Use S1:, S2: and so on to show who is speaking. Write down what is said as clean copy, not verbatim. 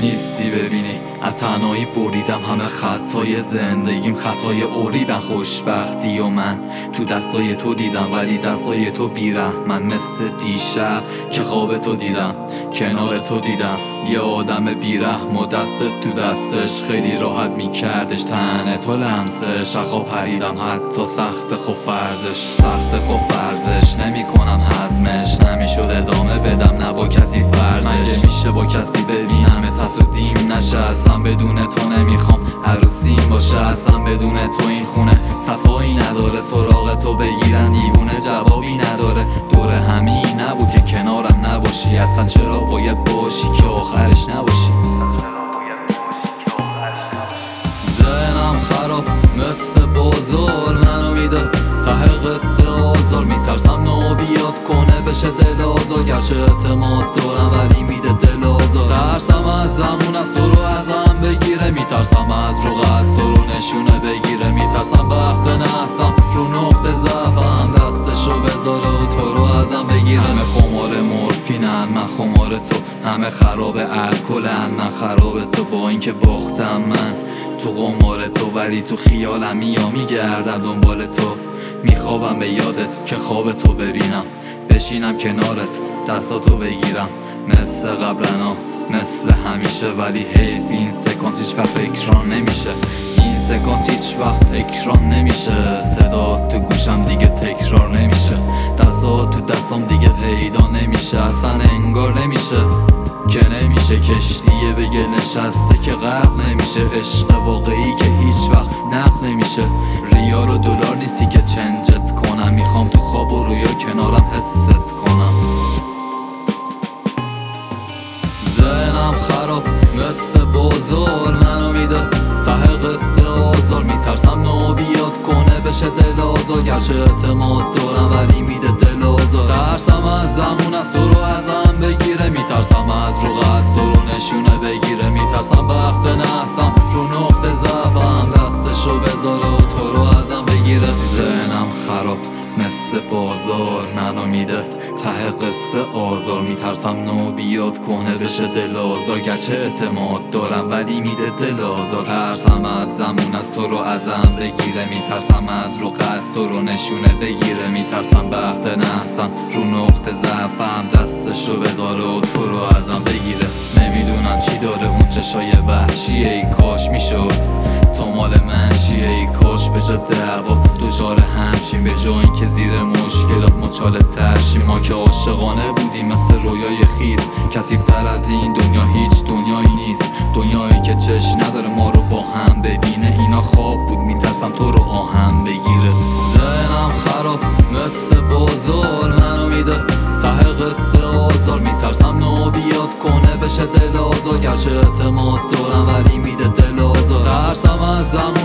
S1: نیستی ببینی از تنهایی بریدم همه خطای زندگیم، خطای اوریدن خوشبختی و من تو دستای تو دیدم، ولی دستای تو بیرحمن. مثل دیشب که خواب تو دیدم، کنار تو دیدم یه آدم بیرحم و دست تو دستش خیلی راحت میکردش تنه تو لمسش. اخا پریدم حتی سخت خوب فرزش نمیکنم هضمش، نمیشد ادامه بدم نه با کسی فرزش. مگه میشه با کسی ببینم تصدیم نشه؟ اصلا بدون تو نمیخوام عروسیم باشه، اصلا بدون تو این خونه صفایی نداره. سراغ تو بگیرن دیوونه جوابی نداره. دور همین نبود که کنارم نباشی، اصلا چرا باید باشی که آخرش نباشی؟ ذهنم خراب مثل بازار منو میده ته قصه آزار، میترسم بیاد کنه بشه دل آزار. گرچه اعتماد دارم ولی میده دل آزار. ترسم از زمون از تو رو ازم بگیره، میترسم از رو قصد تو رو نشونه بگیره. میترسم وقت نحسم رو نقطه ضعفم دستشو بذاره و تو رو ازم بگیره. همه خمار مورفینن من خمار تو، همه خراب الکلن من خراب تو. با اینکه باختم من تو قمار تو، ولی تو خیالم میگردم دنبال تو. میخوابم به یادت که خواب تو ببینم، بشینم کنارت دستاتو بگیرم مثل قبلنا مثل همیشه. ولی حیف این سکانس هیچ وقت تکرار نمیشه، این سکانس هیچ وقت تکرار نمیشه. صدا تو گوشم دیگه تکرار نمیشه، دستا تو دستام دیگه پیدا نمیشه. اصلا انگار نمیشه که نمیشه، کشتیه به گل نشسته که غرق نمیشه. عشق واقعی که هیچ وقت نقد نمیشه. ریال و دلار نیستی که چنجت کنم، میخوام تو خواب و رویا کنارم حست کنم. ذهنم خراب مثل بازار منو میده ته قصه آزار، میترسم بیاد کنه بشه دل آزار. گرچه اعتماد دارم ولی میده دل آزار. ترسم از زمون از تو رو ازم بگیره، میترسم از رو قصد تو رو نشونه بگیره. میترسم وقت نحسم رو نقطه ضعفم دستشو بذاره و تو رو ازم بگیره. ذهنم خراب مثل بازار منو میده ته قصه آزار، میترسم بیاد کنه بشه دل آزار. گرچه اعتماد دارم ولی میده دل آزار. ترسم از زمون از تو رو ازم بگیره، میترسم از رو قصد تو رو نشونه بگیره. میترسم وقت نحسم رو نقطه ضعفم دستشو بذاره و تو رو ازم بگیره. نمیدونم چی داره اون چشای وحشیه، ای کاش میشد تو مال من چیه، ای کاش به جا دعوا دوچار همشیم، به جا این که زیر مشکلات مچاله ترشیم. ما که عاشقانه بودیم مثل رویای خیز، کثیف‌تر از این دنیا هیچ دنیایی نیست. دنیایی که چشم نداره ما رو با هم ببینه، اینا خواب بود میترسم تو رو آهم بگیره. ذهنم خراب مثل بازار منو میده ته قصه آزار، میترسم بیاد کنه بشه دل آزار. گرچه اعتماد دارم ولی میده دل آزار. ترسم از